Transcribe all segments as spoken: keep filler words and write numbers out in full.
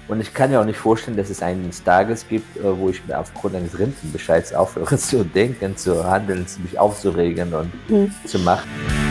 Und ich kann mir auch nicht vorstellen, dass es eines Tages gibt, wo ich mir aufgrund eines Rentenbescheids aufhöre zu denken, zu handeln, mich aufzuregen und hm. zu machen.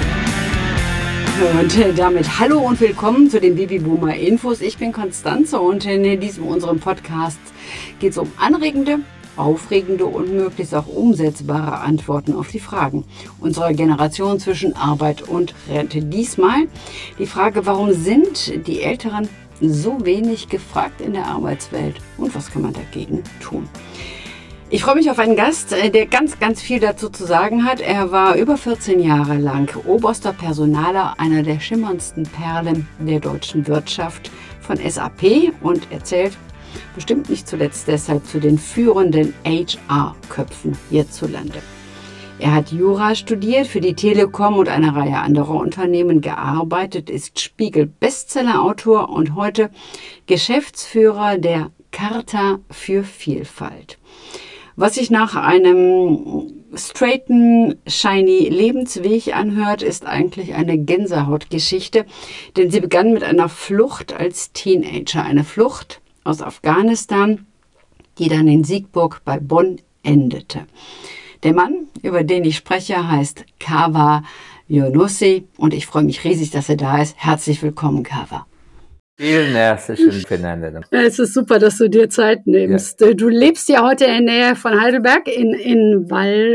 Und damit hallo und willkommen zu den Babyboomer Infos. Ich bin Konstanze und in diesem unserem Podcast geht es um anregende, aufregende und möglichst auch umsetzbare Antworten auf die Fragen unserer Generation zwischen Arbeit und Rente. Diesmal die Frage, warum sind die Älteren so wenig gefragt in der Arbeitswelt und was kann man dagegen tun? Ich freue mich auf einen Gast, der ganz, ganz viel dazu zu sagen hat. Er war über vierzehn Jahre lang oberster Personaler, einer der schimmerndsten Perlen der deutschen Wirtschaft von S A P und erzählt bestimmt nicht zuletzt deshalb zu den führenden H R-Köpfen hierzulande. Er hat Jura studiert, für die Telekom und eine Reihe anderer Unternehmen gearbeitet, ist Spiegel-Bestseller-Autor und heute Geschäftsführer der Charta für Vielfalt. Was sich nach einem straighten, shiny Lebensweg anhört, ist eigentlich eine Gänsehautgeschichte, denn sie begann mit einer Flucht als Teenager, eine Flucht aus Afghanistan, die dann in Siegburg bei Bonn endete. Der Mann, über den ich spreche, heißt Kaveh Younossi und ich freue mich riesig, dass er da ist. Herzlich willkommen, Kaveh. Vielen herzlichen Dank. Es ist super, dass du dir Zeit nimmst. Ja. Du lebst ja heute in der Nähe von Heidelberg in, in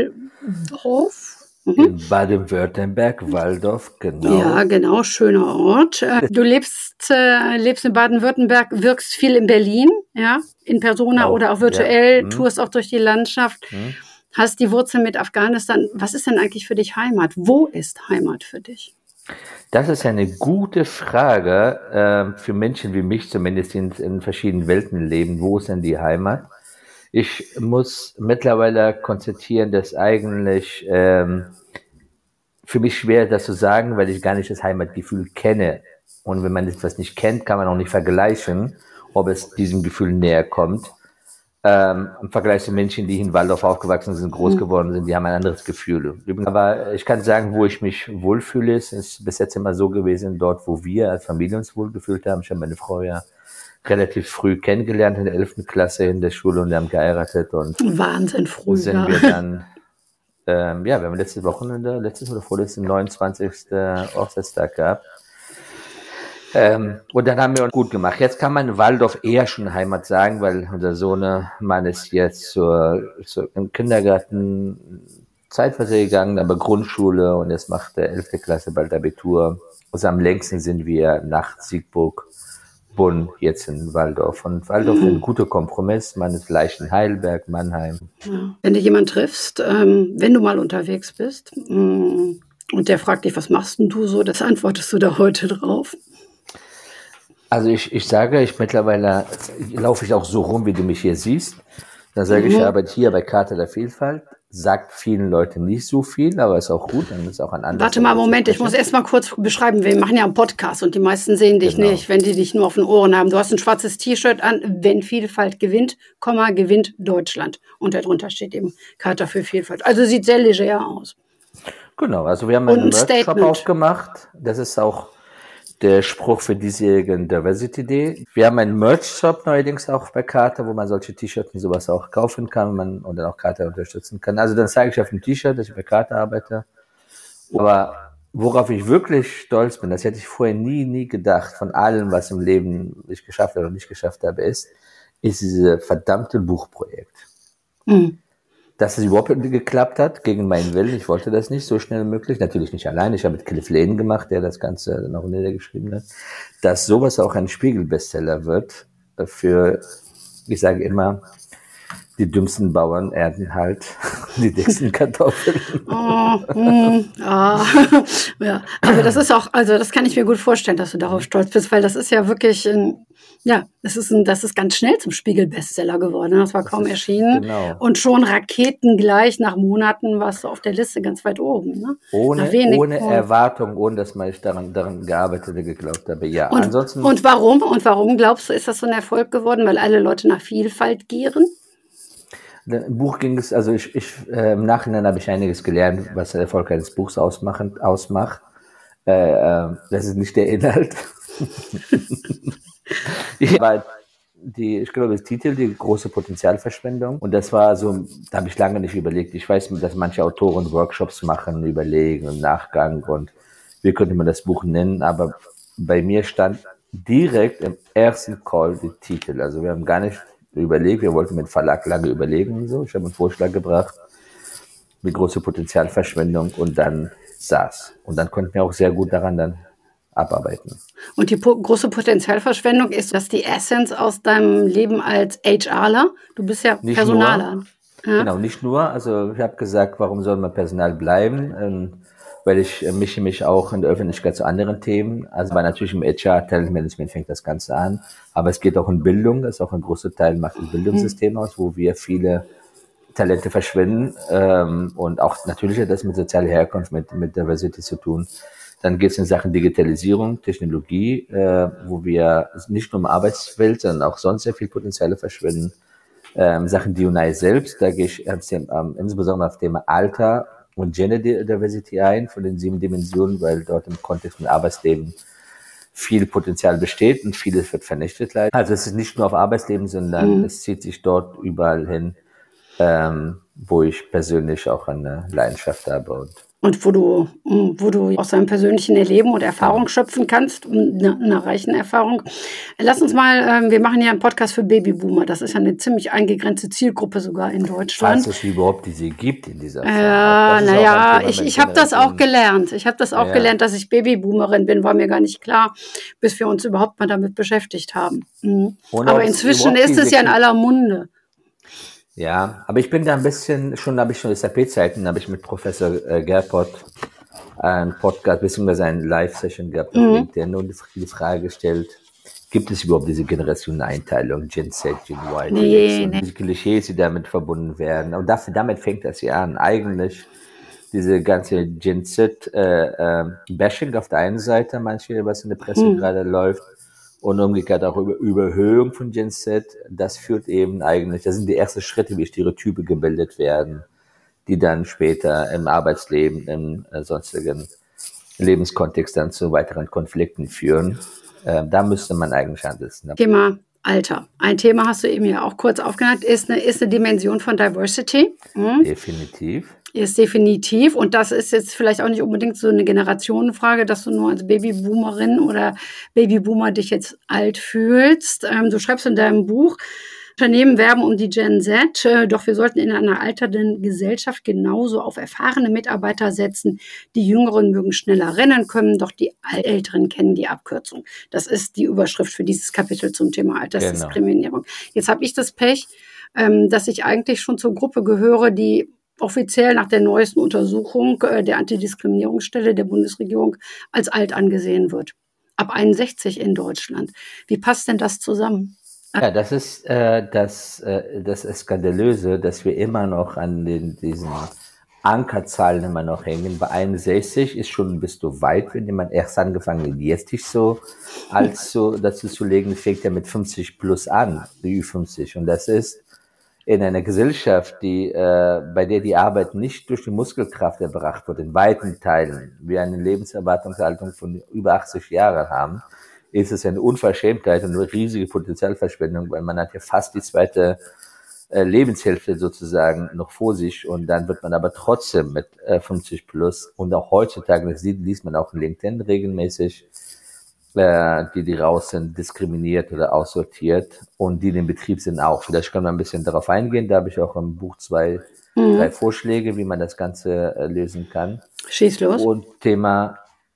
Walldorf. Mhm. In Baden-Württemberg, Walldorf, genau. Ja, genau, schöner Ort. Du lebst, äh, lebst in Baden-Württemberg, wirkst viel in Berlin, ja, in Persona auch, oder auch virtuell, ja. mhm. tourst auch durch die Landschaft. Mhm. Hast die Wurzel mit Afghanistan. Was ist denn eigentlich für dich Heimat? Wo ist Heimat für dich? Das ist eine gute Frage äh, für Menschen wie mich, zumindest in, in verschiedenen Welten leben. Wo ist denn die Heimat? Ich muss mittlerweile konstatieren, dass eigentlich ähm, für mich schwer ist, das zu sagen, weil ich gar nicht das Heimatgefühl kenne. Und wenn man etwas nicht kennt, kann man auch nicht vergleichen, ob es diesem Gefühl näher kommt. Ähm, im Vergleich zu Menschen, die in Walldorf aufgewachsen sind, groß geworden sind, die haben ein anderes Gefühl. Aber ich kann sagen, wo ich mich wohlfühle, es ist bis jetzt immer so gewesen, dort, wo wir als Familie uns wohlgefühlt haben. Ich habe meine Frau ja relativ früh kennengelernt, in der elften Klasse in der Schule, und wir haben geheiratet. Und Wahnsinn früh, sind ja. wir dann, ähm, ja, wir haben letzte Wochenende, letztes oder vorletzten neunundzwanzigsten Hochzeitstag gehabt. Ähm, und dann haben wir uns gut gemacht. Jetzt kann man Walldorf eher schon Heimat sagen, weil unser Sohnemann ist jetzt zur, zur, im Kindergarten zeitweise gegangen, aber Grundschule, und jetzt macht der elfte Klasse bald Abitur. Also am längsten sind wir nach Siegburg, Bonn, jetzt in Walldorf. Und Walldorf ist ein guter Kompromiss. Man ist leicht in Heidelberg, Mannheim. Ja. Wenn du jemanden triffst, ähm, wenn du mal unterwegs bist, mh, und der fragt dich, was machst denn du so, das antwortest du da heute drauf? Also ich, ich sage, ich mittlerweile laufe ich auch so rum, wie du mich hier siehst. Dann sage mhm. ich, ich arbeite hier bei Charta der Vielfalt. Sagt vielen Leuten nicht so viel, aber ist auch gut. Dann ist auch ein anderes. Warte mal, Moment, ich muss erst mal kurz beschreiben. Wir machen ja einen Podcast und die meisten sehen dich genau. nicht, wenn die dich nur auf den Ohren haben. Du hast ein schwarzes T-Shirt an, wenn Vielfalt gewinnt, Komma, gewinnt Deutschland. Und darunter steht eben Charta für Vielfalt. Also sieht sehr leger aus. Genau, also wir haben einen Merch-Shop aufgemacht. Das ist auch der Spruch für diesjährigen Diversity Day. Wir haben einen Merch-Shop neuerdings auch bei Charta, wo man solche T-Shirts und sowas auch kaufen kann, man, und dann auch Charta unterstützen kann. Also dann zeige ich auf dem T-Shirt, dass ich bei Charta arbeite. Aber worauf ich wirklich stolz bin, das hätte ich vorher nie, nie gedacht, von allem, was im Leben ich geschafft habe oder nicht geschafft habe, ist, ist dieses verdammte Buchprojekt. Mhm. Dass es überhaupt geklappt hat, gegen meinen Willen. Ich wollte das nicht so schnell wie möglich. Natürlich nicht allein. Ich habe mit Cliff Lane gemacht, der das Ganze noch niedergeschrieben hat. Dass sowas auch ein Spiegel-Bestseller wird für, ich sage immer, die dümmsten Bauern ernten halt die dicksten Kartoffeln. Oh, mm, ah. Ja, aber das ist auch, also das kann ich mir gut vorstellen, dass du darauf stolz bist, weil das ist ja wirklich ein, ja, das ist ein, das ist ganz schnell zum Spiegel-Bestseller geworden. Das war kaum das ist, erschienen. Genau. Und schon raketengleich nach Monaten warst du auf der Liste ganz weit oben. Ne? Ohne, ohne Erwartung, ohne dass man ich daran, daran gearbeitet und geglaubt habe. Ja, und, ansonsten. Und warum? Und warum glaubst du, ist das so ein Erfolg geworden? Weil alle Leute nach Vielfalt gieren? Im Buch ging es, also ich, ich äh, im Nachhinein habe ich einiges gelernt, was der Erfolg eines Buchs ausmachen, ausmacht. Äh, äh, das ist nicht der Inhalt. Aber die, ich glaube, das Titel, die große Potenzialverschwendung. Und das war so, da habe ich lange nicht überlegt. Ich weiß, dass manche Autoren Workshops machen, überlegen und Nachgang und wie könnte man das Buch nennen, aber bei mir stand direkt im ersten Call der Titel. Also wir haben gar nicht überlegt, wir wollten mit dem Verlag lange überlegen und so. Ich habe einen Vorschlag gebracht, die große Potenzialverschwendung und dann saß. Und dann konnten wir auch sehr gut daran dann abarbeiten. Und die po- große Potenzialverschwendung ist das die Essenz aus deinem Leben als HRler? Du bist ja nicht Personaler. Nur, ja? Genau, nicht nur. Also ich habe gesagt, warum soll man Personal bleiben? Ähm, weil ich äh, mische mich auch in der Öffentlichkeit zu anderen Themen. Also aber natürlich im H R, Talentmanagement fängt das Ganze an. Aber es geht auch in Bildung. Das ist auch ein großer Teil, macht das Bildungssystem aus, wo wir viele Talente verschwinden. Ähm, und auch natürlich hat das mit sozialer Herkunft, mit, mit Diversity zu tun. Dann geht es in Sachen Digitalisierung, Technologie, äh, wo wir nicht nur im Arbeitswelt, sondern auch sonst sehr viel Potenziale verschwinden. Ähm, Sachen D und I selbst, da gehe ich ähm, insbesondere auf das Thema Alter und Gender Diversity ein, von den sieben Dimensionen, weil dort im Kontext mit Arbeitsleben viel Potenzial besteht und vieles wird vernichtet leider. Also es ist nicht nur auf Arbeitsleben, sondern mhm. es zieht sich dort überall hin, ähm, wo ich persönlich auch eine Leidenschaft habe und Und wo du, wo du aus deinem persönlichen Erleben und Erfahrung schöpfen kannst, eine, eine reichen Erfahrung. Lass uns mal, wir machen ja einen Podcast für Babyboomer. Das ist ja eine ziemlich eingegrenzte Zielgruppe sogar in Deutschland. Falls es überhaupt diese gibt in dieser Form. Ja, naja, ich, ich habe das auch gelernt. Ich habe das auch ja. gelernt, dass ich Babyboomerin bin, war mir gar nicht klar, bis wir uns überhaupt mal damit beschäftigt haben. Mhm. Aber inzwischen ist es ja in aller Munde. Ja, aber ich bin da ein bisschen, schon habe ich schon S A P-Zeiten, habe ich mit Professor äh, Gerpott einen Podcast, beziehungsweise eine Live-Session gehabt, mhm. auf LinkedIn und die Frage gestellt, gibt es überhaupt diese Generationeneinteilung, Gen Z, Gen Y, nee, Gen X, und nee. diese Klischees, die damit verbunden werden. Und dafür, damit fängt das ja an. Eigentlich diese ganze Gen Z äh, äh, Bashing auf der einen Seite, manche, was in der Presse mhm. gerade läuft, und umgekehrt auch über Überhöhung von Gen Z, das führt eben eigentlich, das sind die ersten Schritte, wie Stereotype gebildet werden, die dann später im Arbeitsleben, im äh, sonstigen Lebenskontext dann zu weiteren Konflikten führen. Äh, da müsste man eigentlich handeln. Thema Alter. Ein Thema hast du eben ja auch kurz aufgenannt, ist eine, ist eine Dimension von Diversity. Mhm. Definitiv. Ist definitiv. Und das ist jetzt vielleicht auch nicht unbedingt so eine Generationenfrage, dass du nur als Babyboomerin oder Babyboomer dich jetzt alt fühlst. Ähm, du schreibst in deinem Buch, Unternehmen werben um die Gen Z, äh, doch wir sollten in einer alternden Gesellschaft genauso auf erfahrene Mitarbeiter setzen. Die Jüngeren mögen schneller rennen können, doch die Älteren kennen die Abkürzung. Das ist die Überschrift für dieses Kapitel zum Thema Altersdiskriminierung. Genau. Jetzt habe ich das Pech, ähm, dass ich eigentlich schon zur Gruppe gehöre, die offiziell nach der neuesten Untersuchung äh, der Antidiskriminierungsstelle der Bundesregierung als alt angesehen wird. Ab einundsechzig in Deutschland. Wie passt denn das zusammen? Ja, das ist äh, das, äh, das ist skandalöse, dass wir immer noch an den, diesen Ankerzahlen immer noch hängen. Bei einundsechzig ist schon, bist du weit, wenn jemand erst angefangen, jetzt dich so als so dazu zu legen, fängt ja mit fünfzig plus an, die Ü fünfzig. Und das ist in einer Gesellschaft, die, äh, bei der die Arbeit nicht durch die Muskelkraft erbracht wird, in weiten Teilen, wir eine Lebenserwartungshaltung von über achtzig Jahren haben, ist es eine Unverschämtheit und eine riesige Potenzialverschwendung, weil man hat ja fast die zweite äh, Lebenshälfte sozusagen noch vor sich und dann wird man aber trotzdem mit äh, fünfzig plus und auch heutzutage, das sieht, liest man auch in LinkedIn regelmäßig, äh, die, die raus sind, diskriminiert oder aussortiert und die in dem Betrieb sind auch. Vielleicht kann man ein bisschen darauf eingehen, da habe ich auch im Buch zwei, mhm. drei Vorschläge, wie man das Ganze äh, lösen kann. Schieß los. Und Thema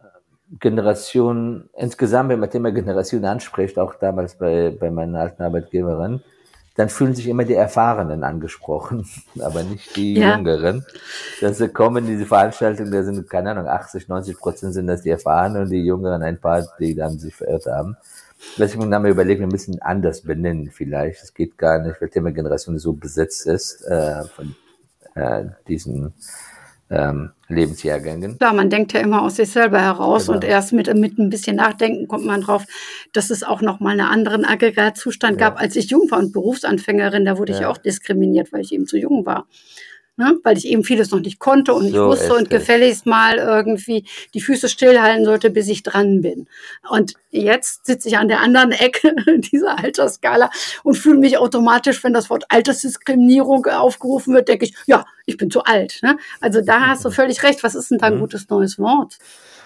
Generation, insgesamt, wenn man Thema Generation anspricht, auch damals bei, bei meiner alten Arbeitgeberin, dann fühlen sich immer die Erfahrenen angesprochen, aber nicht die ja. Jüngeren. Dass sie kommen, diese Veranstaltungen, da sind, keine Ahnung, achtzig, neunzig Prozent sind das die Erfahrenen und die Jüngeren ein paar, die dann sich verirrt haben. Deswegen haben wir überlegt, wir müssen anders benennen vielleicht. Es geht gar nicht, weil Thema Generation so besetzt ist, äh, von äh, diesen Ähm, Lebensjahrgängen. Klar, man denkt ja immer aus sich selber heraus genau. und erst mit, mit ein bisschen Nachdenken kommt man drauf, dass es auch noch mal einen anderen Aggregatzustand ja. gab, als ich jung war und Berufsanfängerin, da wurde ja. ich auch diskriminiert, weil ich eben zu jung war. ne? Weil ich eben vieles noch nicht konnte und nicht so wusste und gefälligst mal irgendwie die Füße stillhalten sollte, bis ich dran bin. Und jetzt sitze ich an der anderen Ecke dieser Altersskala und fühle mich automatisch, wenn das Wort Altersdiskriminierung aufgerufen wird, denke ich, ja, ich bin zu alt. Ne? Also da hast du völlig recht. Was ist denn da ein gutes neues Wort?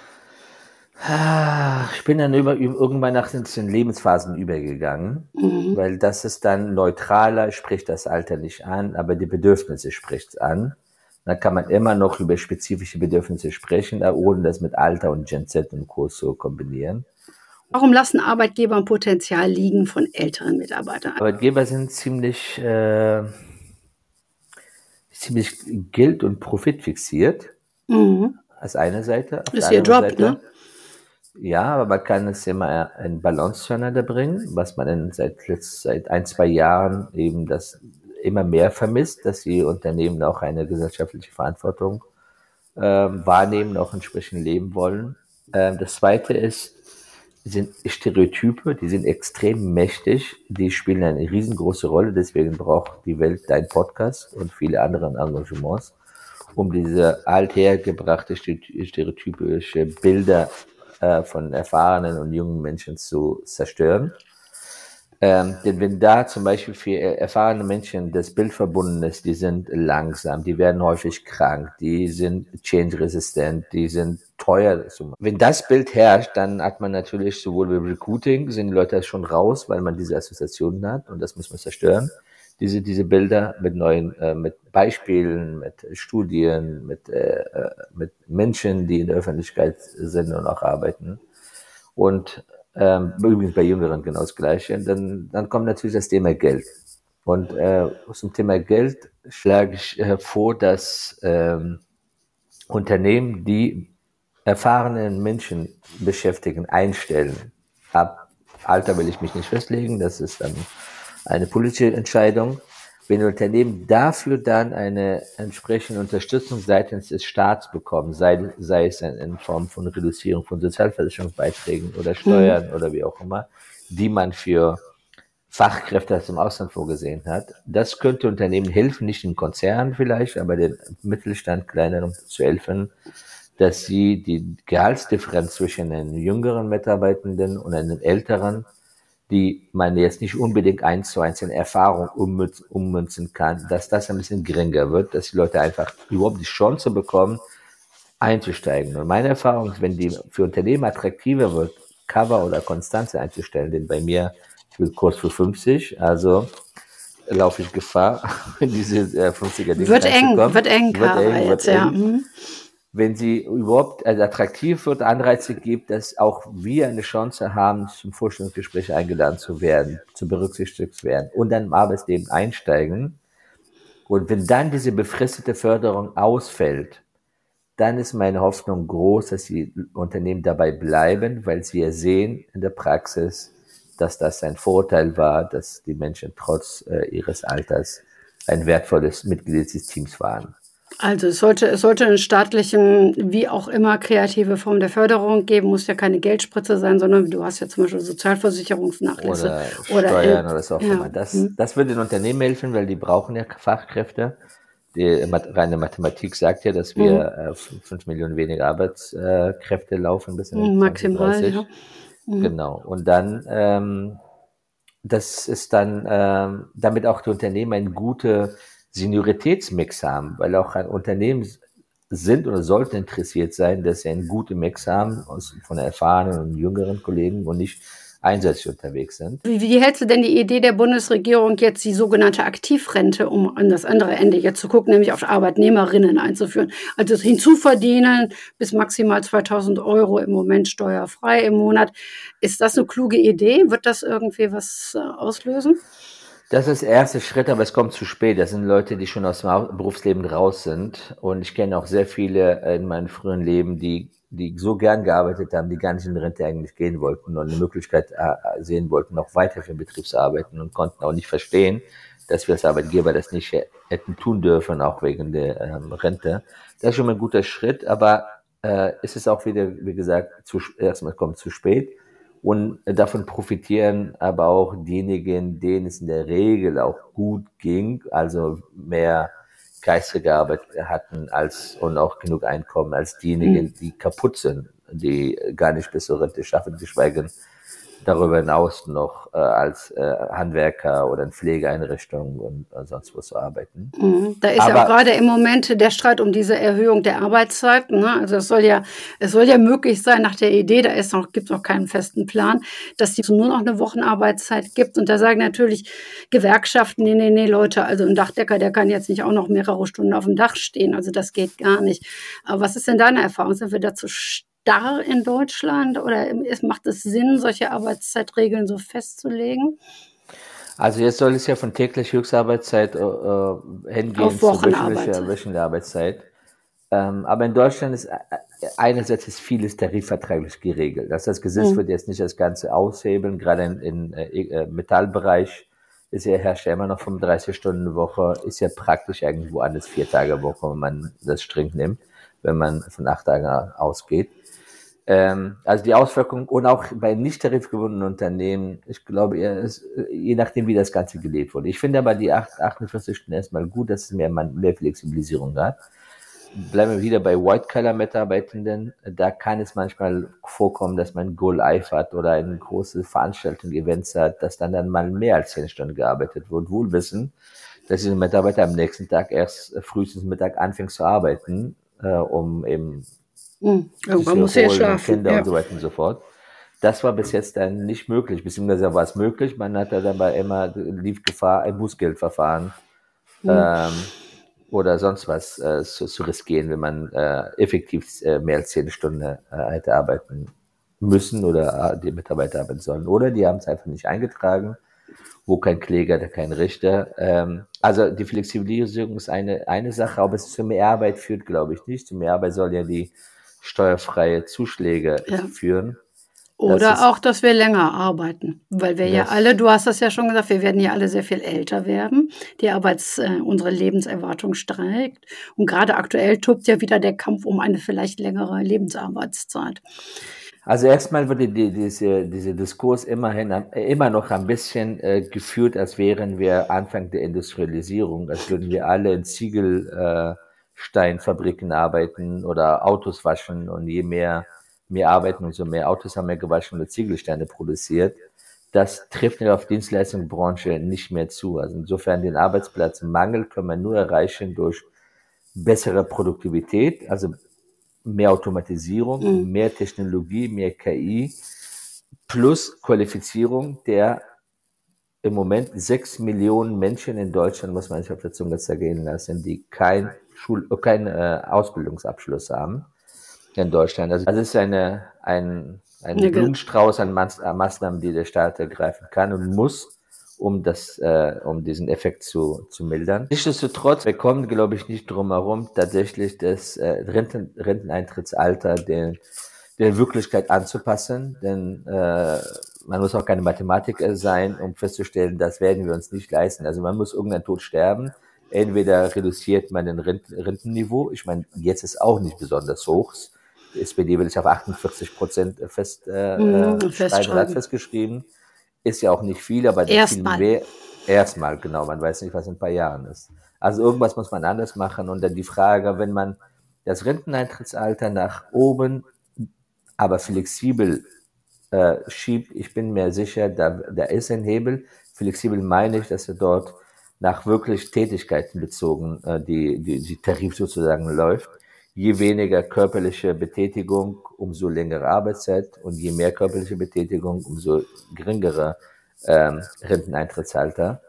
Ich bin dann über, irgendwann nach den Lebensphasen übergegangen, mhm. weil das ist dann neutraler, spricht das Alter nicht an, aber die Bedürfnisse spricht es an. Dann kann man immer noch über spezifische Bedürfnisse sprechen, ohne das mit Alter und Gen Z und Co. zu kombinieren. Warum lassen Arbeitgeber ein Potenzial liegen von älteren Mitarbeitern? Arbeitgeber sind ziemlich, äh, ziemlich Geld- und Profit fixiert. Mhm. Als eine Seite. Das ist ihr Job, Seite, ne? Ja, aber man kann es immer in Balance zueinander bringen, was man in seit, seit ein, zwei Jahren eben das immer mehr vermisst, dass die Unternehmen auch eine gesellschaftliche Verantwortung äh, wahrnehmen, auch entsprechend leben wollen. Äh, das Zweite ist, sind Stereotype, die sind extrem mächtig, die spielen eine riesengroße Rolle, deswegen braucht die Welt deinen Podcast und viele andere Engagements, um diese althergebrachte stereotypische Bilder von erfahrenen und jungen Menschen zu zerstören. Ähm, denn wenn da zum Beispiel für erfahrene Menschen das Bild verbunden ist, die sind langsam, die werden häufig krank, die sind change-resistent, die sind teuer. Wenn das Bild herrscht, dann hat man natürlich sowohl beim Recruiting, sind die Leute schon raus, weil man diese Assoziationen hat und das muss man zerstören. Diese, diese Bilder mit neuen, äh, mit Beispielen, mit Studien, mit, äh, mit Menschen, die in der Öffentlichkeit sind und auch arbeiten. Und ähm, übrigens bei Jüngeren genau das Gleiche. Dann, dann kommt natürlich das Thema Geld. Und äh, zum Thema Geld schlage ich äh, vor, dass ähm, Unternehmen, die erfahrenen Menschen beschäftigen, einstellen. Ab Alter will ich mich nicht festlegen, das ist dann eine politische Entscheidung. Wenn Unternehmen dafür dann eine entsprechende Unterstützung seitens des Staats bekommen, sei, sei es in Form von Reduzierung von Sozialversicherungsbeiträgen oder Steuern mhm. oder wie auch immer, die man für Fachkräfte aus dem Ausland vorgesehen hat, das könnte Unternehmen helfen, nicht den Konzernen vielleicht, aber den Mittelstand, kleineren zu helfen, dass sie die Gehaltsdifferenz zwischen den jüngeren Mitarbeitenden und den älteren, die man jetzt nicht unbedingt eins zu eins in Erfahrung ummünzen, ummünzen kann, dass das ein bisschen geringer wird, dass die Leute einfach überhaupt die Chance bekommen, einzusteigen. Und meine Erfahrung ist, wenn die für Unternehmen attraktiver wird, Cover oder Konstanze einzustellen, denn bei mir, ich bin kurz für fünfzig, also laufe ich Gefahr, in diese äh, fünfziger Dinge wird eng, wird eng, wird eng, wird jetzt, eng. Ja. Mhm. Wenn sie überhaupt also attraktiv wird, Anreize gibt, dass auch wir eine Chance haben, zum Vorstellungsgespräch eingeladen zu werden, zu berücksichtigt werden und dann im Arbeitsleben einsteigen. Und wenn dann diese befristete Förderung ausfällt, dann ist meine Hoffnung groß, dass die Unternehmen dabei bleiben, weil sie ja sehen in der Praxis, dass das ein Vorteil war, dass die Menschen trotz äh, ihres Alters ein wertvolles Mitglied des Teams waren. Also es sollte, es sollte eine staatliche, wie auch immer, kreative Form der Förderung geben, muss ja keine Geldspritze sein, sondern du hast ja zum Beispiel Sozialversicherungsnachlässe. Oder Steuern oder, oder so auch ja. immer. Das, das würde den Unternehmen helfen, weil die brauchen ja Fachkräfte. Die reine Mathematik sagt ja, dass wir mhm. fünf Millionen weniger Arbeitskräfte laufen bis in maximal, zwanzig dreißig. Ja. Mhm. Genau. Und dann, ähm, das ist dann, ähm, damit auch die Unternehmen eine gute Senioritätsmix haben, weil auch ein Unternehmen sind oder sollten interessiert sein, dass sie einen guten Mix haben aus, von erfahrenen und jüngeren Kollegen und nicht einseitig unterwegs sind. Wie, wie hältst du denn die Idee der Bundesregierung, jetzt die sogenannte Aktivrente, um an das andere Ende jetzt zu gucken, nämlich auf Arbeitnehmerinnen einzuführen? Also das Hinzuverdienen bis maximal zweitausend Euro im Moment steuerfrei im Monat. Ist das eine kluge Idee? Wird das irgendwie was äh, auslösen? Das ist der erste Schritt, aber es kommt zu spät. Das sind Leute, die schon aus dem Berufsleben raus sind. Und ich kenne auch sehr viele in meinem früheren Leben, die, die so gern gearbeitet haben, die gar nicht in Rente eigentlich gehen wollten und eine Möglichkeit sehen wollten, noch weiter für den Betrieb zu arbeiten und konnten auch nicht verstehen, dass wir als Arbeitgeber das nicht hätten tun dürfen, auch wegen der ähm, Rente. Das ist schon mal ein guter Schritt, aber äh, es ist auch wieder, wie gesagt, zu, erstmal kommt zu spät. Und davon profitieren aber auch diejenigen, denen es in der Regel auch gut ging, also mehr geistige Arbeit hatten als und auch genug Einkommen als diejenigen, die kaputt sind, die gar nicht bis zur Rente schaffen, geschweige darüber hinaus noch äh, als äh, Handwerker oder in Pflegeeinrichtungen und äh, sonst wo zu arbeiten. Da ist Aber, ja auch gerade im Moment der Streit um diese Erhöhung der Arbeitszeit. Ne? Also es soll ja, es soll ja möglich sein nach der Idee, da ist noch, gibt es noch keinen festen Plan, dass es nur noch eine Wochenarbeitszeit gibt. Und da sagen natürlich Gewerkschaften, nee, nee, nee, Leute, also ein Dachdecker, der kann jetzt nicht auch noch mehrere Stunden auf dem Dach stehen. Also das geht gar nicht. Aber was ist denn deine Erfahrung? Sind wir dazu starr in Deutschland oder macht es Sinn, solche Arbeitszeitregeln so festzulegen? Also jetzt soll es ja von täglich Höchstarbeitszeit äh, hingehen auf zu wöchentlicher, wöchentlicher Arbeitszeit. Ähm, aber in Deutschland ist einerseits ist vieles tarifvertraglich geregelt. Das heißt, das Gesetz mhm. wird jetzt nicht das Ganze aushebeln. Gerade im in, äh, Metallbereich ist ja, herrscht ja immer noch fünfunddreißig Stunden Woche. Ist ja praktisch irgendwo alles vier Tage Woche, wenn man das streng nimmt, wenn man von acht Tagen ausgeht. Ähm, also die Auswirkungen und auch bei nicht tarifgebundenen Unternehmen, ich glaube, eher ist, je nachdem, wie das Ganze gelebt wurde. Ich finde aber die achtundvierzig Stunden erstmal gut, dass es mehr, mehr Flexibilisierung gab. Bleiben wir wieder bei White-Collar-Mitarbeitenden. Da kann es manchmal vorkommen, dass man Go-Live hat oder eine große Veranstaltung, Events hat, dass dann dann mal mehr als zehn Stunden gearbeitet wird. Wohl wissen, dass diese Mitarbeiter am nächsten Tag erst frühestens Mittag anfängt zu arbeiten, äh, um eben Mhm. Irgendwann muss er schlafen. Kinder ja. und so weiter und so fort. Das war bis jetzt dann nicht möglich, beziehungsweise war es möglich. Man hatte dabei immer, lief Gefahr, ein Bußgeldverfahren mhm. ähm, oder sonst was äh, zu, zu riskieren, wenn man äh, effektiv äh, mehr als zehn Stunden äh, hätte arbeiten müssen oder äh, die Mitarbeiter arbeiten sollen. Oder die haben es einfach nicht eingetragen, wo kein Kläger, da kein Richter. Ähm, also die Flexibilisierung ist eine, eine Sache, aber es zu mehr Arbeit führt, glaube ich nicht. Zu mehr Arbeit soll ja die steuerfreie Zuschläge ja. führen. Oder das auch, dass wir länger arbeiten, weil wir ja alle, du hast das ja schon gesagt, wir werden ja alle sehr viel älter werden. Die Arbeits, äh, unsere Lebenserwartung steigt und gerade aktuell tobt ja wieder der Kampf um eine vielleicht längere Lebensarbeitszeit. Also erstmal wurde die, diese, diese Diskurs immerhin, immer noch ein bisschen äh, geführt, als wären wir Anfang der Industrialisierung, als würden wir alle in Ziegelsteinfabriken äh, arbeiten oder Autos waschen und je mehr wir arbeiten, umso mehr Autos haben wir gewaschen und Ziegelsteine produziert. Das trifft auf die Dienstleistungsbranche nicht mehr zu. Also insofern den Arbeitsplatzmangel können wir nur erreichen durch bessere Produktivität, also mehr Automatisierung, mhm. mehr Technologie, mehr K I, plus Qualifizierung der im Moment sechs Millionen Menschen in Deutschland, muss man sich auf der Zunge zergehen lassen, die kein Schul-, keinen äh, Ausbildungsabschluss haben in Deutschland. Also das ist eine, ein, ein ja, Blumenstrauß an Maßnahmen, die der Staat ergreifen kann und muss, um das, äh, um diesen Effekt zu, zu mildern. Nichtsdestotrotz, wir kommen, glaube ich, nicht drum herum, tatsächlich das äh, Renten, Renteneintrittsalter der, der Wirklichkeit anzupassen, denn äh, man muss auch keine Mathematiker sein, um festzustellen, das werden wir uns nicht leisten. Also man muss irgendein Tod sterben. Entweder reduziert man den Renten, Rentenniveau, ich meine, jetzt ist auch nicht besonders hoch. Die S P D will sich auf achtundvierzig Prozent fest, äh, mhm, festschreiben, festgeschrieben. Ist ja auch nicht viel, aber erstmal. Viel erstmal, genau. Man weiß nicht, was in ein paar Jahren ist. Also irgendwas muss man anders machen. Und dann die Frage, wenn man das Renteneintrittsalter nach oben, aber flexibel äh, schiebt, ich bin mir sicher, da, da ist ein Hebel. Flexibel meine ich, dass er dort nach wirklich Tätigkeiten bezogen äh, die, die, die Tarif sozusagen läuft. Je weniger körperliche Betätigung, umso längere Arbeitszeit und je mehr körperliche Betätigung, umso geringere ähm, Renteneintrittsalter.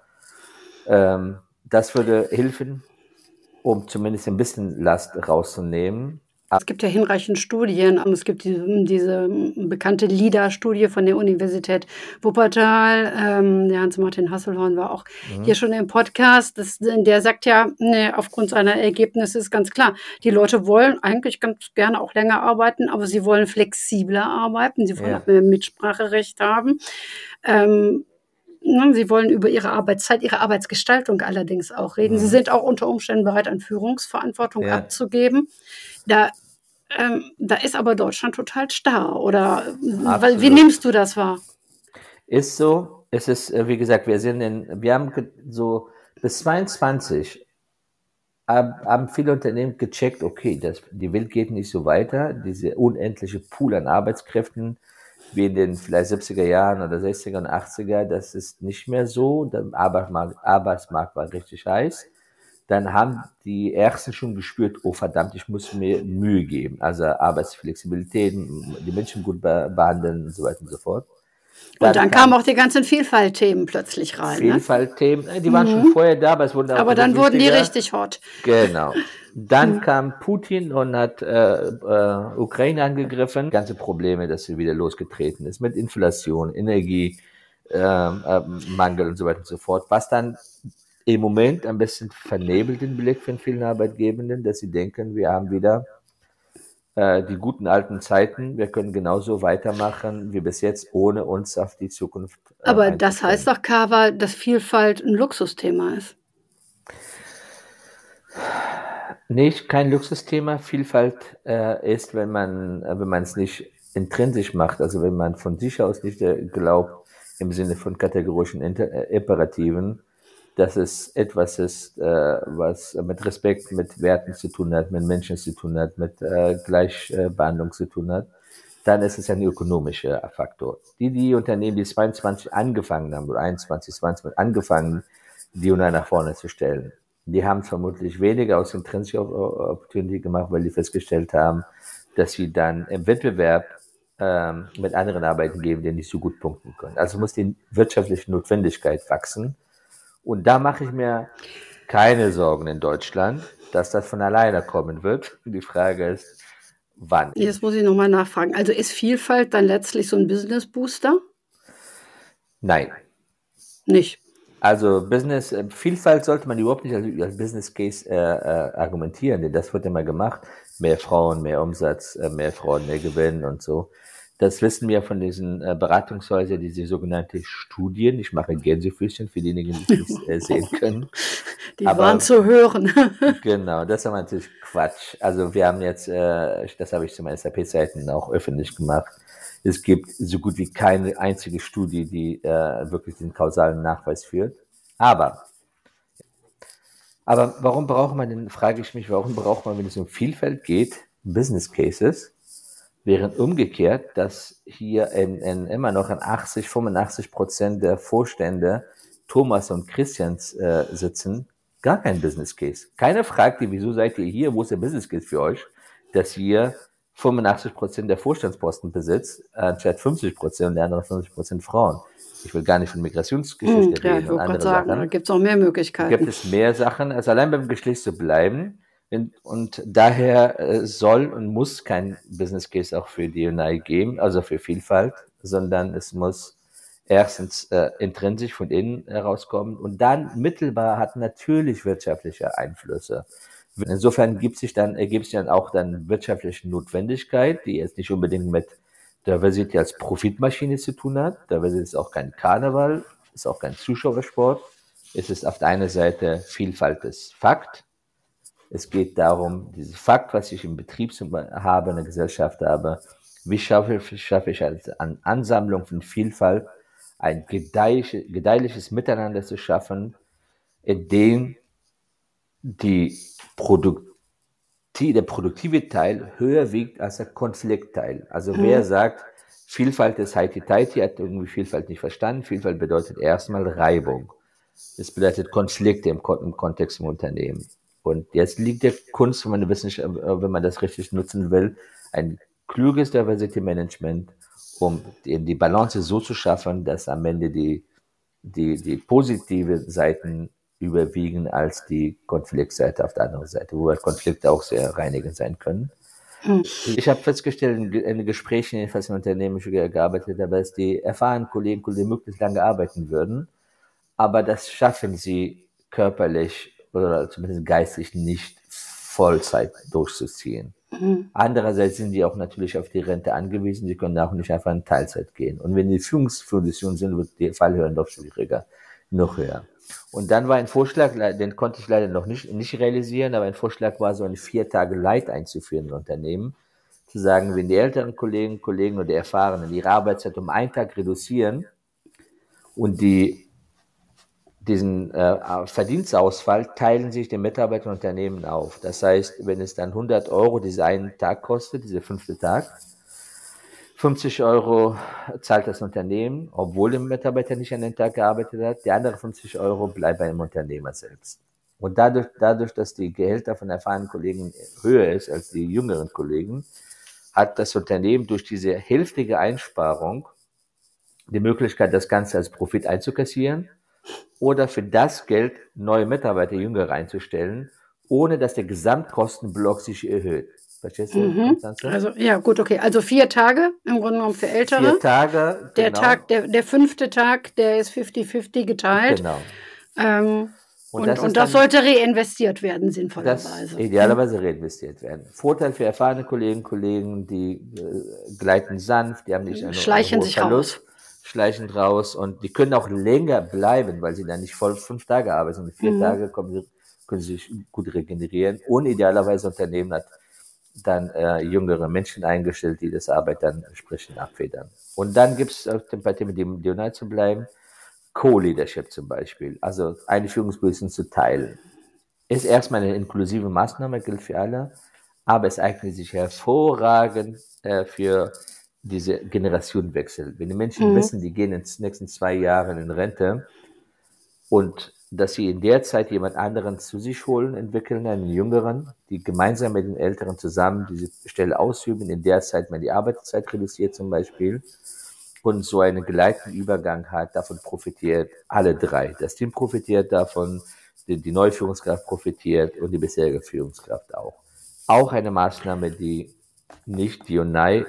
Ähm, das würde helfen, um zumindest ein bisschen Last rauszunehmen. Es gibt ja hinreichend Studien. Es gibt diese, diese bekannte LIDA-Studie von der Universität Wuppertal. Ähm, der Hans-Martin Hasselhorn war auch mhm. hier schon im Podcast. Das, der sagt ja, ne, aufgrund seiner Ergebnisse ist ganz klar, die Leute wollen eigentlich ganz gerne auch länger arbeiten, aber sie wollen flexibler arbeiten. Sie wollen ja. auch mehr Mitspracherecht haben. Ähm, Sie wollen über ihre Arbeitszeit, ihre Arbeitsgestaltung allerdings auch reden. Mhm. Sie sind auch unter Umständen bereit, an Führungsverantwortung ja. abzugeben. Da, ähm, da ist aber Deutschland total starr. Oder Absolut. Wie nimmst du das wahr? Ist so. Es ist, wie gesagt, wir sind in, wir haben so bis zweiundzwanzig haben viele Unternehmen gecheckt, okay, das, die Welt geht nicht so weiter, diese unendliche Pool an Arbeitskräften wie in den vielleicht siebziger Jahren oder sechziger und achtziger, das ist nicht mehr so, der Arbeitsmarkt, Arbeitsmarkt war richtig heiß. Dann haben die Ersten schon gespürt, oh verdammt, ich muss mir Mühe geben, also Arbeitsflexibilität, die Menschen gut behandeln und so weiter und so fort. Dann und dann kamen auch die ganzen Vielfaltthemen plötzlich rein. Vielfaltthemen, ne? Die waren mhm. schon vorher da, aber es wurden auch Aber dann wichtiger. Wurden die richtig hot. Genau. Dann mhm. kam Putin und hat äh, äh, Ukraine angegriffen. Ganze Probleme, dass sie wieder losgetreten ist mit Inflation, Energiemangel äh, äh, und so weiter und so fort. Was dann im Moment ein bisschen vernebelt den Blick von vielen Arbeitgebenden, dass sie denken, wir haben wieder die guten alten Zeiten, wir können genauso weitermachen wie bis jetzt, ohne uns auf die Zukunft äh, Aber das heißt doch, Kawa, dass Vielfalt ein Luxusthema ist. Nicht, kein Luxusthema. Vielfalt äh, ist, wenn man äh, wenn man es nicht intrinsisch macht, also wenn man von sich aus nicht äh, glaubt, im Sinne von kategorischen Inter- äh, Imperativen, dass es etwas ist, äh, was mit Respekt, mit Werten zu tun hat, mit Menschen zu tun hat, mit äh, Gleichbehandlung zu tun hat, dann ist es ein ökonomischer Faktor. Die, die Unternehmen, die zweiundzwanzig angefangen haben, oder einundzwanzig, zweiundzwanzig angefangen, die Unai nach vorne zu stellen, die haben vermutlich weniger aus intrinsischer Opportunity gemacht, weil die festgestellt haben, dass sie dann im Wettbewerb ähm, mit anderen Arbeitgebern nicht so gut punkten können. Also muss die wirtschaftliche Notwendigkeit wachsen. Und da mache ich mir keine Sorgen in Deutschland, dass das von alleine kommen wird. Die Frage ist, wann? Jetzt muss ich nochmal nachfragen. Also ist Vielfalt dann letztlich so ein Business Booster? Nein. Nicht? Also Business, Vielfalt sollte man überhaupt nicht als, als Business Case äh, äh, argumentieren, denn das wird immer gemacht. Mehr Frauen, mehr Umsatz, äh, mehr Frauen, mehr Gewinn und so. Das wissen wir von diesen äh, Beratungshäusern, diese sogenannte Studien. Ich mache Gänsefüßchen für diejenigen, die es äh, sehen können. Die Aber, waren zu hören. Genau, das ist aber natürlich Quatsch. Also wir haben jetzt, äh, das habe ich zu meinen S A P-Zeiten auch öffentlich gemacht. Es gibt so gut wie keine einzige Studie, die äh, wirklich den kausalen Nachweis führt. Aber, aber warum braucht man denn, frage ich mich, warum braucht man, wenn es um Vielfalt geht, Business Cases? Während umgekehrt, dass hier in, in immer noch in achtzig, fünfundachtzig Prozent der Vorstände Thomas und Christians äh, sitzen, gar kein Business Case. Keiner fragt die, wieso seid ihr hier, wo ist der Business Case für euch, dass ihr fünfundachtzig Prozent der Vorstandsposten besitzt, anstatt fünfzig Prozent und der anderen fünfzig Prozent Frauen. Ich will gar nicht von Migrationsgeschichte hm, reden ja, und andere sagen, Sachen. Da gibt es auch mehr Möglichkeiten. Gibt es mehr Sachen, als allein beim Geschlecht zu bleiben. Und daher äh, soll und muss kein Business Case auch für D und I geben, also für Vielfalt, sondern es muss erstens äh, intrinsisch von innen herauskommen und dann mittelbar hat natürlich wirtschaftliche Einflüsse. Insofern gibt sich dann, ergibt sich dann auch dann wirtschaftliche Notwendigkeit, die jetzt nicht unbedingt mit Diversity als Profitmaschine zu tun hat. Diversity ist auch kein Karneval, ist auch kein Zuschauersport. Es ist auf der einen Seite Vielfalt ist Fakt. Es geht darum, dieses Fakt, was ich im Betrieb habe, in der Gesellschaft habe, wie schaffe, schaffe ich als Ansammlung von Vielfalt ein gedeihliche, gedeihliches Miteinander zu schaffen, in dem die Produktiv, der produktive Teil höher wiegt als der Konfliktteil. Also mhm. wer sagt, Vielfalt ist heiti-teiti, hat irgendwie Vielfalt nicht verstanden. Vielfalt bedeutet erstmal Reibung. Das bedeutet Konflikte im, im Kontext im Unternehmen. Und jetzt liegt der Kunst, wenn man, wenn man das richtig nutzen will, ein kluges Diversity Management, um die, die Balance so zu schaffen, dass am Ende die, die, die positive Seiten überwiegen als die Konfliktseite auf der anderen Seite, wo Konflikte auch sehr reinigend sein können. Mhm. Ich habe festgestellt in, in Gesprächen, jedenfalls in Unternehmen, ich gearbeitet habe, dass die erfahrenen Kollegen, Kollegen möglichst lange arbeiten würden, aber das schaffen sie körperlich oder zumindest geistig nicht Vollzeit durchzuziehen. Mhm. Andererseits sind die auch natürlich auf die Rente angewiesen, sie können auch nicht einfach in Teilzeit gehen. Und wenn die Führungspositionen sind, wird die Fallhöhe noch schwieriger, noch höher. Und dann war ein Vorschlag, den konnte ich leider noch nicht, nicht realisieren, aber ein Vorschlag war, so eine vier Tage Light einzuführen in Unternehmen, zu sagen, wenn die älteren Kollegen, Kollegen oder die Erfahrenen ihre Arbeitszeit um einen Tag reduzieren und die diesen äh, Verdienstausfall teilen sich die Mitarbeiter und Unternehmen auf. Das heißt, wenn es dann hundert Euro diesen einen Tag kostet, dieser fünfte Tag, fünfzig Euro zahlt das Unternehmen, obwohl der Mitarbeiter nicht an den Tag gearbeitet hat. Die anderen fünfzig Euro bleiben beim Unternehmer selbst. Und dadurch, dadurch, dass die Gehälter von erfahrenen Kollegen höher ist als die jüngeren Kollegen, hat das Unternehmen durch diese hälftige Einsparung die Möglichkeit, das Ganze als Profit einzukassieren oder für das Geld neue Mitarbeiter, jüngere einzustellen, ohne dass der Gesamtkostenblock sich erhöht. Verstehst du? Mhm. Also, ja, gut, okay. Also vier Tage im Grunde genommen für Ältere. Vier Tage, der genau. Tag, der, der fünfte Tag, der ist fünfzig fünfzig geteilt. Genau. Ähm, und und das, und das sollte reinvestiert werden, sinnvollerweise. Das idealerweise reinvestiert werden. Vorteil für erfahrene Kolleginnen und Kollegen, die äh, gleiten sanft, die haben nicht einen Schleichen sich Verlust, raus. schleichen raus und die können auch länger bleiben, weil sie dann nicht voll fünf Tage arbeiten, sondern vier mhm. Tage kommen sie, können sie sich gut regenerieren. Und idealerweise Unternehmen hat dann äh, jüngere Menschen eingestellt, die das Arbeit dann entsprechend abfedern. Und dann gibt es, bei dem D und I zu bleiben, Co-Leadership zum Beispiel, also eine Führungsposition zu teilen. Ist erstmal eine inklusive Maßnahme, gilt für alle, aber es eignet sich hervorragend äh, für diese Generationenwechsel. Wenn die Menschen mhm. wissen, die gehen in den nächsten zwei Jahren in Rente und dass sie in der Zeit jemand anderen zu sich holen, entwickeln, einen Jüngeren, die gemeinsam mit den Älteren zusammen diese Stelle ausüben, in der Zeit man die Arbeitszeit reduziert zum Beispiel und so einen geleiteten Übergang hat, davon profitiert alle drei. Das Team profitiert davon, die, die neue Führungskraft profitiert und die bisherige Führungskraft auch. Auch eine Maßnahme, die nicht D und I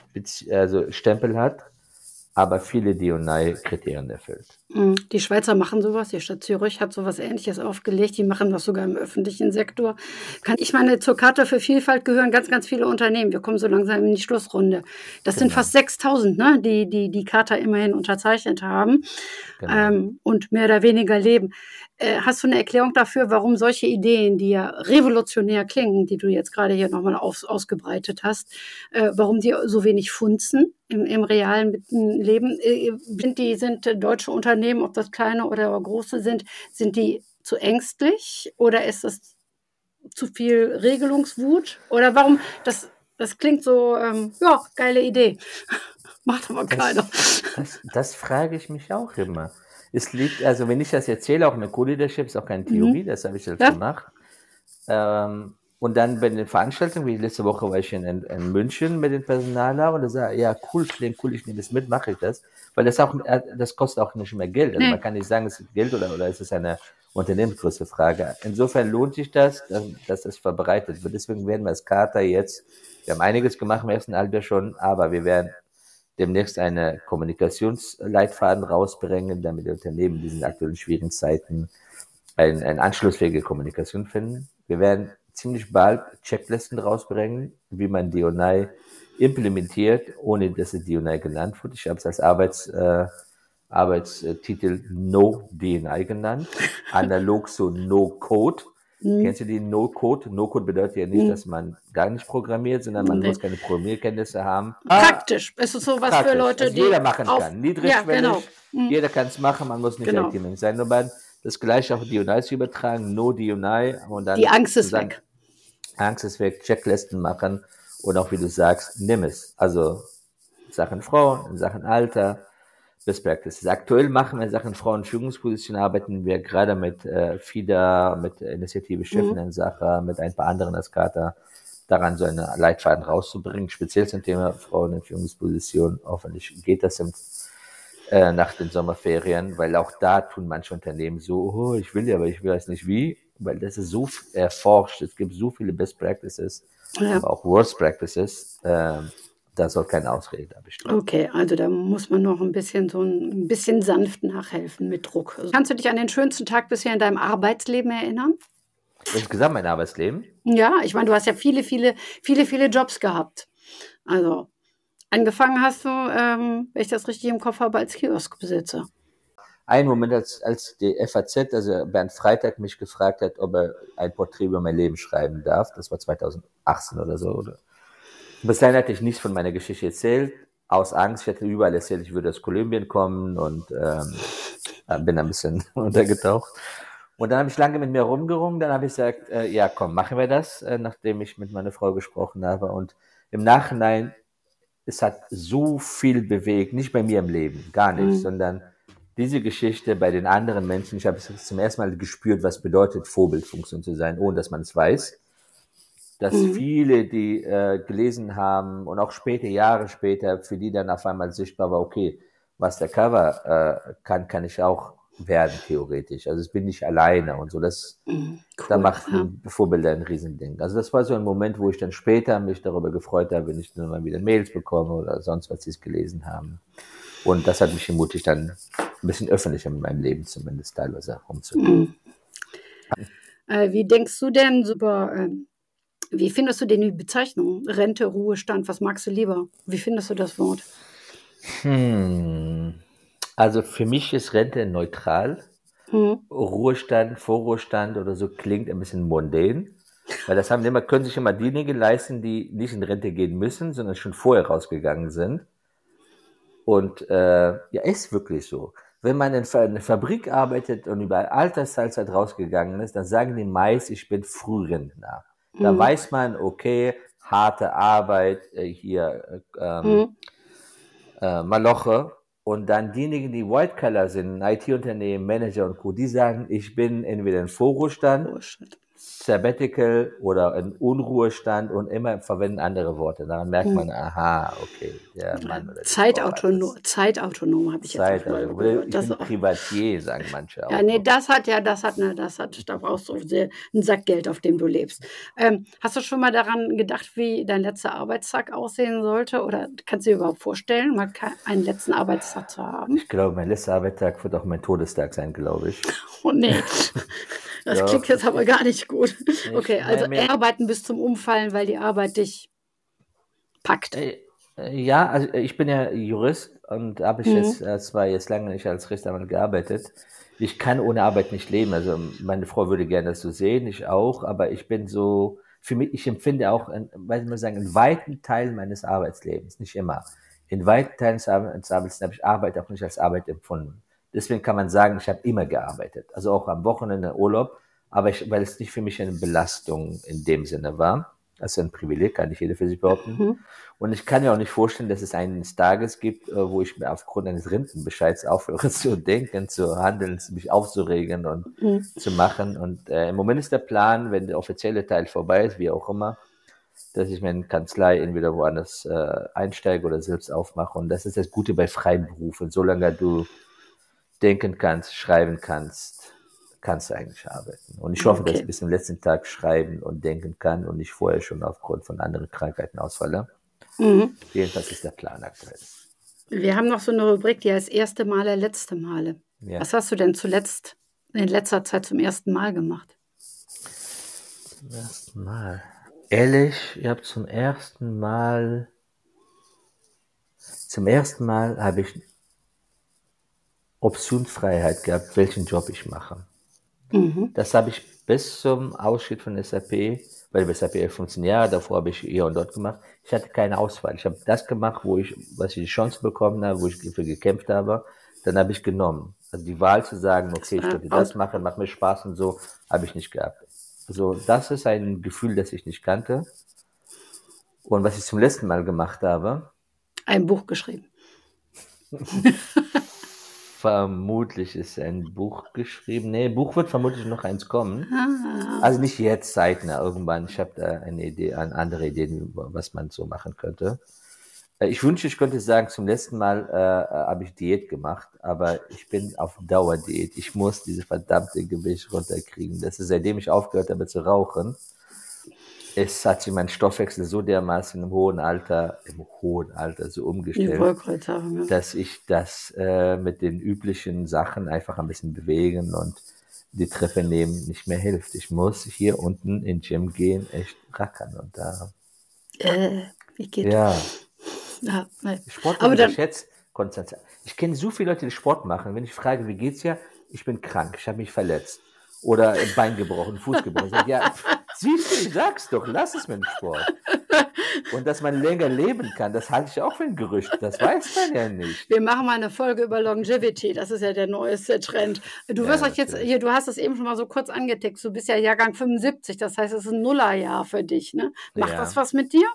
also Stempel hat, aber viele D und I-Kriterien erfüllt. Die Schweizer machen sowas, die Stadt Zürich hat sowas Ähnliches aufgelegt, die machen das sogar im öffentlichen Sektor. Kann ich meine, zur Charta für Vielfalt gehören ganz, ganz viele Unternehmen. Wir kommen so langsam in die Schlussrunde. Das genau. sind fast sechstausend, ne, die, die die Charta immerhin unterzeichnet haben genau. ähm, und mehr oder weniger leben. Äh, hast du eine Erklärung dafür, warum solche Ideen, die ja revolutionär klingen, die du jetzt gerade hier nochmal aus, ausgebreitet hast, äh, warum die so wenig funzen im, im realen Leben? Äh, sind die sind deutsche Unternehmen, ob das kleine oder große sind, sind die zu ängstlich oder ist das zu viel Regelungswut? Oder warum, das, das klingt so, ähm, ja, geile Idee. Macht aber keiner. Das, das, das frage ich mich auch immer. Es liegt, also wenn ich das erzähle, auch mit Co-Leadership, ist auch keine Theorie, mhm. das habe ich selbst ja. gemacht. Ähm, und dann bei den Veranstaltungen, wie letzte Woche war ich in, in München mit den Personalern und da sage ich, ja, cool, klingt cool, ich nehme das mit, mache ich das. Weil das auch, das kostet auch nicht mehr Geld. Also nee. Man kann nicht sagen, es ist Geld oder, oder es ist eine unternehmensgrößere Frage. Insofern lohnt sich das, dass, dass das verbreitet wird. Deswegen werden wir als Charta jetzt, wir haben einiges gemacht im ersten Halbjahr schon, aber wir werden demnächst eine Kommunikationsleitfaden rausbringen, damit die Unternehmen in diesen aktuellen schwierigen Zeiten eine, eine anschlussfähige Kommunikation finden. Wir werden ziemlich bald Checklisten rausbringen, wie man D und I implementiert, ohne dass es D und I genannt wird. Ich habe es als Arbeits, äh, Arbeitstitel No D und I genannt, analog zu No Code. Mhm. Kennst du die No-Code? No-Code bedeutet ja nicht, mhm. dass man gar nicht programmiert, sondern man nee. muss keine Programmierkenntnisse haben. Praktisch. Ah, es ist sowas praktisch. Für Leute, also die jeder machen auf, kann. Niedrigschwellig. Ja, genau. mhm. Jeder kann es machen, man muss nicht genau. I T-Mensch sein. Nur bei das gleiche auf D und I zu übertragen, No D und I. Und dann die Angst ist weg. Angst ist weg, Checklisten machen und auch, wie du sagst, nimm es. Also in Sachen Frauen, in Sachen Alter, Best Practices. Aktuell machen wir in Sachen Frauen-Führungspositionen, arbeiten wir gerade mit äh, F I D A, mit Initiative Chefinnen-Sache, mhm. mit ein paar anderen als Charta, daran so einen Leitfaden rauszubringen, speziell zum Thema Frauen in Führungspositionen. Hoffentlich geht das im, äh, nach den Sommerferien, weil auch da tun manche Unternehmen so, oh, ich will ja, aber ich weiß nicht wie, weil das ist so erforscht, es gibt so viele Best Practices, ja. aber auch Worst Practices, äh, da soll keine Ausrede da bestehen. Okay, also da muss man noch ein bisschen so ein, ein bisschen sanft nachhelfen mit Druck. Also, kannst du dich an den schönsten Tag bisher in deinem Arbeitsleben erinnern? Insgesamt mein Arbeitsleben? Ja, ich meine, du hast ja viele, viele, viele, viele Jobs gehabt. Also angefangen hast du, ähm, wenn ich das richtig im Kopf habe, als Kioskbesitzer. Ein Moment, als, als die F A Z, also Bernd Freitag, mich gefragt hat, ob er ein Porträt über mein Leben schreiben darf. Das war zweitausendachtzehn oder so, oder? Bis dahin hatte ich nichts von meiner Geschichte erzählt, aus Angst. Ich hatte überall erzählt, ich würde aus Kolumbien kommen und ähm, bin ein bisschen untergetaucht. Und dann habe ich lange mit mir rumgerungen, dann habe ich gesagt, äh, ja komm, machen wir das, äh, nachdem ich mit meiner Frau gesprochen habe. Und im Nachhinein, es hat so viel bewegt, nicht bei mir im Leben, gar nicht, mhm. sondern diese Geschichte bei den anderen Menschen. Ich habe zum ersten Mal gespürt, was bedeutet, Vorbildfunktion zu sein, ohne dass man es weiß. Dass mhm. viele, die äh, gelesen haben und auch später, Jahre später, für die dann auf einmal sichtbar war, okay, was der Cover äh, kann, kann ich auch werden, theoretisch. Also ich bin nicht alleine und so. Das, cool, da macht ja. Vorbilder ein Riesending. Also das war so ein Moment, wo ich dann später mich darüber gefreut habe, wenn ich dann mal wieder Mails bekomme oder sonst was, sie es gelesen haben. Und das hat mich ermutigt, dann ein bisschen öffentlicher mit meinem Leben zumindest teilweise umzugehen. Mhm. Äh, wie denkst du denn über, äh, wie findest du denn die Bezeichnung? Rente, Ruhestand, was magst du lieber? Wie findest du das Wort? Hm. Also für mich ist Rente neutral. Hm. Ruhestand, Vorruhestand oder so klingt ein bisschen mundän. Weil das haben immer, können sich immer diejenigen leisten, die nicht in Rente gehen müssen, sondern schon vorher rausgegangen sind. Und äh, ja, ist wirklich so. Wenn man in einer Fabrik arbeitet und über Altersteilzeit rausgegangen ist, dann sagen die meist, ich bin Frührentner. Da mhm. weiß man, okay, harte Arbeit, äh, hier ähm, mhm. äh, Maloche. Und dann diejenigen, die White-Collar sind, I T-Unternehmen, Manager und Co., die sagen, ich bin entweder in Vorruhestand, Ruhestand. Sabbatical oder in Unruhestand und immer verwenden andere Worte. Daran merkt man, aha, okay, der Mann oder die Zeitautonom, Frau Zeitautonom habe ich jetzt Zeit, auch mal gehört. Ich das bin auch. Privatier, sagen manche auch. Ja, nee, das hat ja, das hat, ne, das hat, da brauchst du sehr, einen Sack Geld, auf dem du lebst. Ähm, hast du schon mal daran gedacht, wie dein letzter Arbeitstag aussehen sollte? Oder kannst du dir überhaupt vorstellen, mal einen letzten Arbeitstag zu haben? Ich glaube, mein letzter Arbeitstag wird auch mein Todestag sein, glaube ich. Oh nee. Das Doch. Klingt jetzt aber gar nicht gut. Okay, also arbeiten bis zum Umfallen, weil die Arbeit dich packt. Ja, also ich bin ja Jurist und habe ich mhm. jetzt äh, zwar jetzt lange nicht als Rechtsanwalt gearbeitet. Ich kann ohne Arbeit nicht leben. Also meine Frau würde gerne das so sehen, ich auch, aber ich bin so, für mich, ich empfinde auch, in, weiß ich mal sagen, in weiten Teilen meines Arbeitslebens, nicht immer, in weiten Teilen des Arbeitslebens habe ich Arbeit auch nicht als Arbeit empfunden. Deswegen kann man sagen, ich habe immer gearbeitet, also auch am Wochenende Urlaub, aber ich, weil es nicht für mich eine Belastung in dem Sinne war. Das ist ein Privileg, kann nicht jeder für sich behaupten. Mhm. Und ich kann mir auch nicht vorstellen, dass es eines Tages gibt, wo ich mir aufgrund eines Rentenbescheids aufhöre zu denken, zu handeln, mich aufzuregen und mhm. zu machen. Und äh, im Moment ist der Plan, wenn der offizielle Teil vorbei ist, wie auch immer, dass ich meine Kanzlei entweder woanders äh, einsteige oder selbst aufmache. Und das ist das Gute bei freien Berufen. Solange du denken kannst, schreiben kannst, kannst du eigentlich arbeiten. Und ich hoffe, okay. dass ich bis zum letzten Tag schreiben und denken kann und nicht vorher schon aufgrund von anderen Krankheiten ausfalle. Mhm. Jedenfalls ist der Plan aktuell. Wir haben noch so eine Rubrik, die heißt erste Male, letzte Male. Ja. Was hast du denn zuletzt in letzter Zeit zum ersten Mal gemacht? Zum ersten Mal? Ehrlich, ich habe zum ersten Mal zum ersten Mal habe ich Optionsfreiheit gehabt, welchen Job ich mache. Mhm. Das habe ich bis zum Ausstieg von S A P, weil bei S A P fünfzehn Jahre, davor habe ich hier und dort gemacht. Ich hatte keine Auswahl. Ich habe das gemacht, wo ich, was ich die Chance bekommen habe, wo ich dafür gekämpft habe, dann habe ich genommen. Also die Wahl zu sagen, okay, ich könnte das machen, macht mir Spaß und so, habe ich nicht gehabt. Also das ist ein Gefühl, das ich nicht kannte. Und was ich zum letzten Mal gemacht habe. Ein Buch geschrieben. Vermutlich ist ein Buch geschrieben. Nee, Buch wird vermutlich noch eins kommen. Ah. Also nicht jetzt, zeitnah, irgendwann. Ich habe da eine Idee, eine andere Ideen, was man so machen könnte. Ich wünsche, ich könnte sagen, zum letzten Mal äh, habe ich Diät gemacht, aber ich bin auf Dauerdiät. Ich muss dieses verdammte Gewicht runterkriegen. Das ist, seitdem ich aufgehört habe zu rauchen, es hat sich mein Stoffwechsel so dermaßen im hohen Alter, im hohen Alter so umgestellt, haben, ja. dass ich das äh, mit den üblichen Sachen einfach ein bisschen bewegen und die Treppe nehmen nicht mehr hilft. Ich muss hier unten in den Gym gehen, echt rackern und da. Äh, wie geht ja. das? Ja, nein. Sport wird unterschätzt, Konstanz. Ich kenne so viele Leute, die Sport machen. Wenn ich frage, wie geht's dir? Ich bin krank, ich habe mich verletzt. Oder Bein gebrochen, Fuß gebrochen. Ich sage, ja, siehst du, ich sag's doch, lass es mit dem Sport. Und dass man länger leben kann, das halte ich auch für ein Gerücht. Das weiß man ja nicht. Wir machen mal eine Folge über Longevity. Das ist ja der neueste Trend. Du wirst ja, euch jetzt, hier, du hast es eben schon mal so kurz angetickt. Du bist ja Jahrgang fünfundsiebzig. Das heißt, es ist ein Nullerjahr für dich, ne? Macht ja. das was mit dir?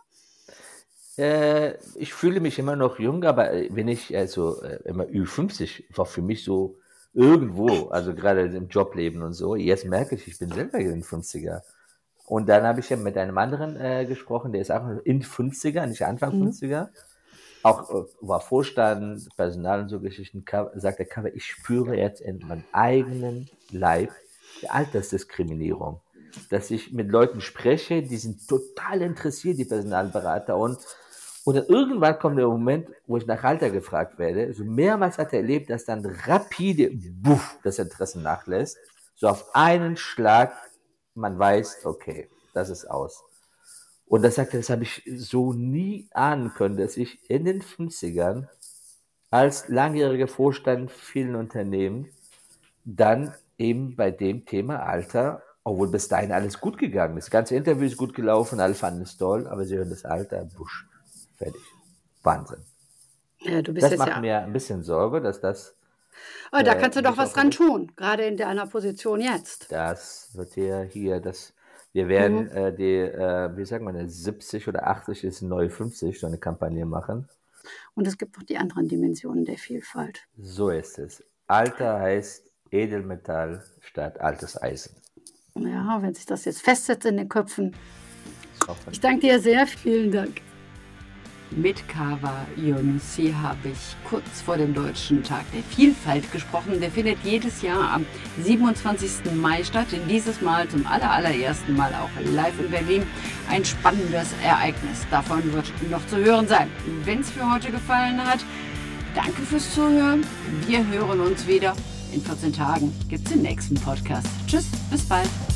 Äh, ich fühle mich immer noch jung, aber wenn ich, also immer Ü fünfzig war für mich so irgendwo, also gerade im Jobleben und so. Jetzt merke ich, ich bin selber in den fünfziger. Und dann habe ich ja mit einem anderen äh, gesprochen, der ist auch in fünfziger, nicht Anfang mhm. fünfziger. Auch äh, war Vorstand, Personal und so Geschichten, sagt der Cover, ich spüre jetzt in meinem eigenen Leib die Altersdiskriminierung. Dass ich mit Leuten spreche, die sind total interessiert, die Personalberater. Und, und dann irgendwann kommt der Moment, wo ich nach Alter gefragt werde. So mehrmals hat er erlebt, dass dann rapide, buff, das Interesse nachlässt. So auf einen Schlag, man weiß, okay, das ist aus. Und das sagt er, das habe ich so nie ahnen können, dass ich in den fünfzigern als langjähriger Vorstand vielen Unternehmen dann eben bei dem Thema Alter, obwohl bis dahin alles gut gegangen ist. Das ganze Interview ist gut gelaufen, alle fanden es toll, aber sie hören das Alter, busch, fertig. Wahnsinn. Ja, du bist das jetzt macht ja mir ein bisschen Sorge, dass das... Oh, da kannst du doch was dran tun, gerade in deiner Position jetzt. Das wird ja hier, das, wir werden mhm. äh, die, äh, wie sagt man, siebzig oder achtzig ist neue fünfzig, so eine Kampagne machen. Und es gibt noch die anderen Dimensionen der Vielfalt. So ist es. Alter heißt Edelmetall statt altes Eisen. Ja, wenn sich das jetzt festsetzt in den Köpfen. Ich danke dir sehr, vielen Dank. Mit Kawa Younessi habe ich kurz vor dem Deutschen Tag der Vielfalt gesprochen. Der findet jedes Jahr am siebenundzwanzigsten Mai statt. Dieses Mal zum aller, allerersten Mal auch live in Berlin. Ein spannendes Ereignis. Davon wird noch zu hören sein. Wenn es für heute gefallen hat, danke fürs Zuhören. Wir hören uns wieder. In vierzehn Tagen gibt es den nächsten Podcast. Tschüss, bis bald.